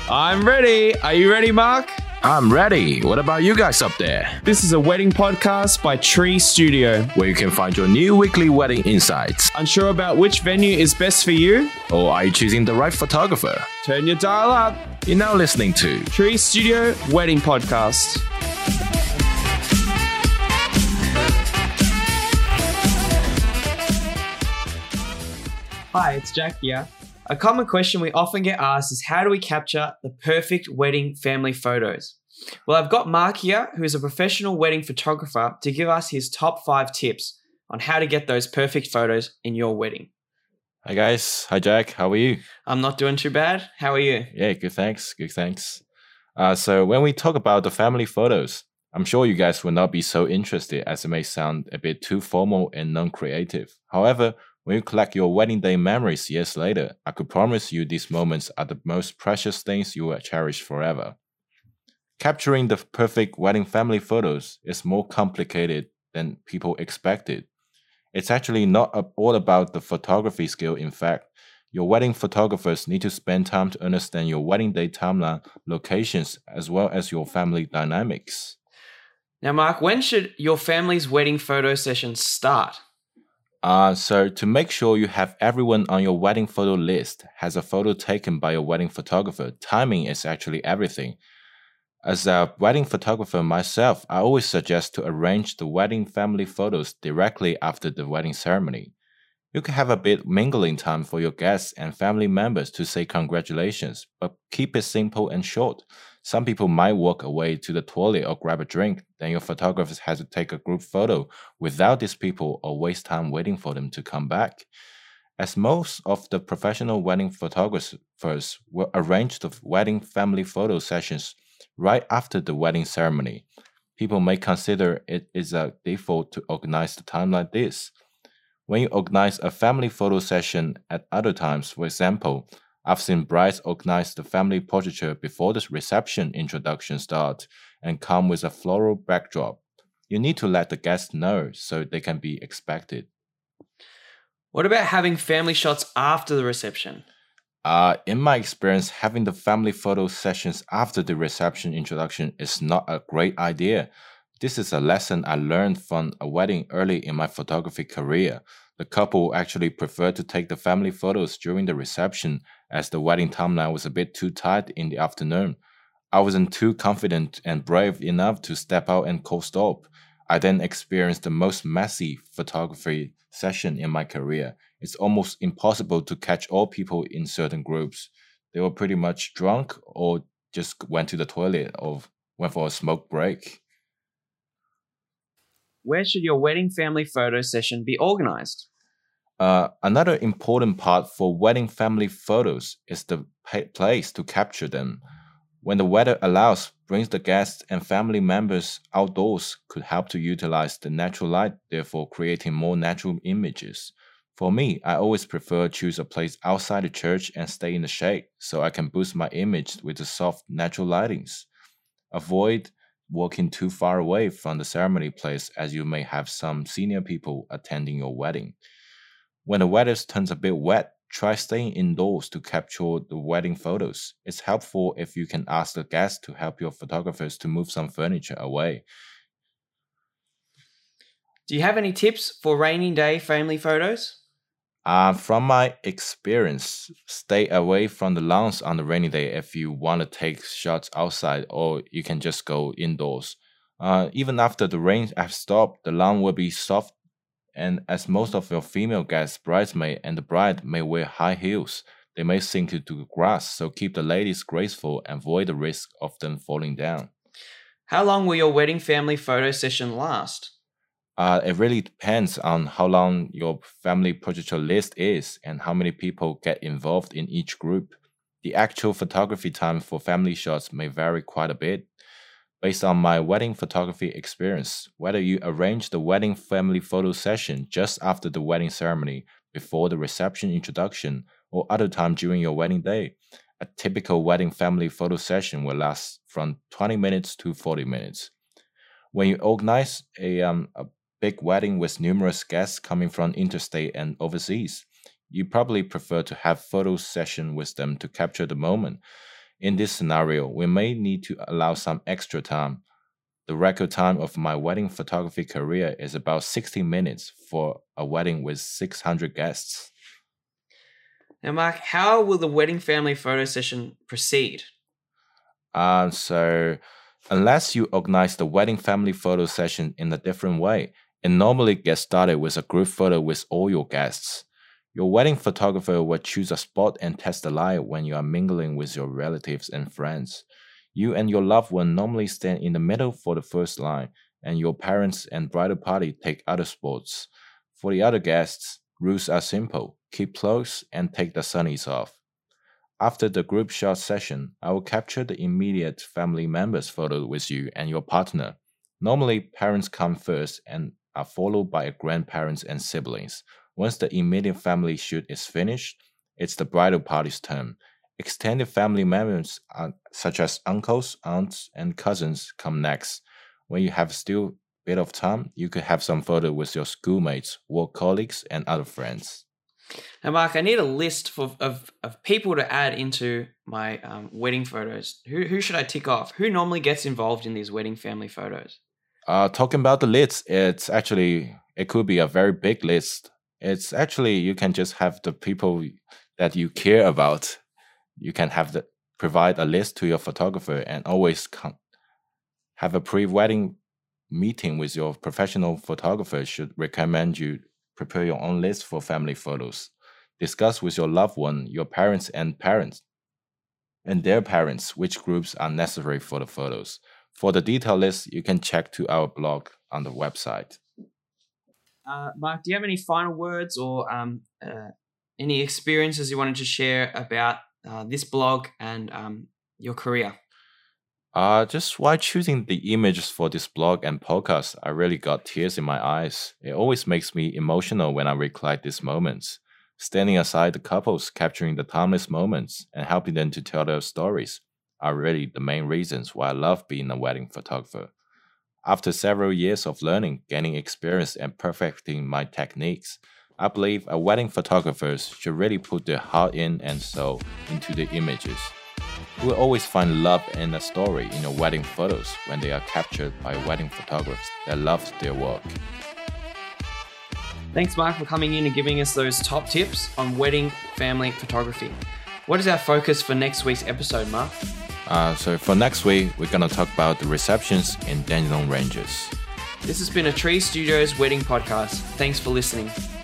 I'm ready. Are you ready, Mark? I'm ready. What about you guys up there? This is a wedding podcast by Tree Studio, where you can find your new weekly wedding insights. Unsure about which venue is best for you? Or are you choosing the right photographer? Turn your dial up. You're now listening to Tree Studio Wedding Podcast. Hi, it's Jack here. A common question we often get asked is how do we capture the perfect wedding family photos? Well, I've got Mark here, who is a professional wedding photographer, to give us his top 5 tips on how to get those perfect photos in your wedding. Hi guys. Hi Jack. How are you? I'm not doing too bad. How are you? Yeah, good thanks. Good thanks. So when we talk about the family photos, I'm sure you guys will not be so interested as it may sound a bit too formal and non-creative. However, when you collect your wedding day memories years later, I could promise you these moments are the most precious things you will cherish forever. Capturing the perfect wedding family photos is more complicated than people expected. It's actually not all about the photography skill. In fact, your wedding photographers need to spend time to understand your wedding day timeline, locations, as well as your family dynamics. Now, Mark, when should your family's wedding photo session start? So to make sure you have everyone on your wedding photo list has a photo taken by your wedding photographer, timing is actually everything. As a wedding photographer myself, I always suggest to arrange the wedding family photos directly after the wedding ceremony. You can have a bit mingling time for your guests and family members to say congratulations, but keep it simple and short. Some people might walk away to the toilet or grab a drink, then your photographers has to take a group photo without these people or waste time waiting for them to come back. As most of the professional wedding photographers will arrange the wedding family photo sessions right after the wedding ceremony, people may consider it is a default to organize the time like this. When you organize a family photo session at other times, for example, I've seen brides organize the family portraiture before the reception introduction starts and come with a floral backdrop. You need to let the guests know so they can be expected. What about having family shots after the reception? In my experience, having the family photo sessions after the reception introduction is not a great idea. This is a lesson I learned from a wedding early in my photography career. The couple actually preferred to take the family photos during the reception as the wedding timeline was a bit too tight in the afternoon. I wasn't too confident and brave enough to step out and cold stop. I then experienced the most messy photography session in my career. It's almost impossible to catch all people in certain groups. They were pretty much drunk or just went to the toilet or went for a smoke break. Where should your wedding family photo session be organized? Another important part for wedding family photos is the place to capture them. When the weather allows, brings the guests and family members outdoors could help to utilize the natural light, therefore creating more natural images. For me, I always prefer choose a place outside the church and stay in the shade so I can boost my image with the soft natural lightings. Avoid walking too far away from the ceremony place as you may have some senior people attending your wedding. When the weather turns a bit wet, try staying indoors to capture the wedding photos. It's helpful if you can ask the guests to help your photographers to move some furniture away. Do you have any tips for rainy day family photos? From my experience, stay away from the lawns on the rainy day if you want to take shots outside, or you can just go indoors. Even after the rain has stopped, the lawn will be soft, and as most of your female guests, bridesmaid and the bride may wear high heels, they may sink into the grass, so keep the ladies graceful and avoid the risk of them falling down. How long will your wedding family photo session last? It really depends on how long your family portraiture list is and how many people get involved in each group. The actual photography time for family shots may vary quite a bit. Based on my wedding photography experience, whether you arrange the wedding family photo session just after the wedding ceremony, before the reception introduction, or other time during your wedding day, a typical wedding family photo session will last from 20 minutes to 40 minutes. When you organize a big wedding with numerous guests coming from interstate and overseas, you probably prefer to have photo session with them to capture the moment. In this scenario, we may need to allow some extra time. The record time of my wedding photography career is about 60 minutes for a wedding with 600 guests. Now, Mark, how will the wedding family photo session proceed? So, unless you organize the wedding family photo session in a different way, it normally gets started with a group photo with all your guests. Your wedding photographer will choose a spot and test the light when you are mingling with your relatives and friends. You and your loved one normally stand in the middle for the first line, and your parents and bridal party take other spots. For the other guests, rules are simple. Keep close and take the sunnies off. After the group shot session, I will capture the immediate family members' photo with you and your partner. Normally, parents come first and are followed by grandparents and siblings. Once the immediate family shoot is finished, it's the bridal party's turn. Extended family members, such as uncles, aunts, and cousins, come next. When you have still a bit of time, you could have some photo with your schoolmates, work colleagues, and other friends. Now, Mark, I need a list of people to add into my wedding photos. Who should I tick off? Who normally gets involved in these wedding family photos? Talking about the list, it could be a very big list. It's actually, you can just have the people that you care about. You can provide a list to your photographer and always have a pre-wedding meeting with your professional photographer. Should recommend you prepare your own list for family photos. Discuss with your loved one, your parents and their parents, which groups are necessary for the photos. For the detailed list, you can check to our blog on the website. Mark, do you have any final words or any experiences you wanted to share about this blog and your career? Just while choosing the images for this blog and podcast, I really got tears in my eyes. It always makes me emotional when I recollect these moments. Standing aside the couples, capturing the timeless moments, and helping them to tell their stories are really the main reasons why I love being a wedding photographer. After several years of learning, gaining experience, and perfecting my techniques, I believe a wedding photographer should really put their heart and soul into the images. You will always find love and a story in your wedding photos when they are captured by wedding photographers that loved their work. Thanks, Mark, for coming in and giving us those top tips on wedding family photography. What is our focus for next week's episode, Mark? So for next week, we're going to talk about the receptions in Dandenong Ranges. This has been a Tree Studios wedding podcast. Thanks for listening.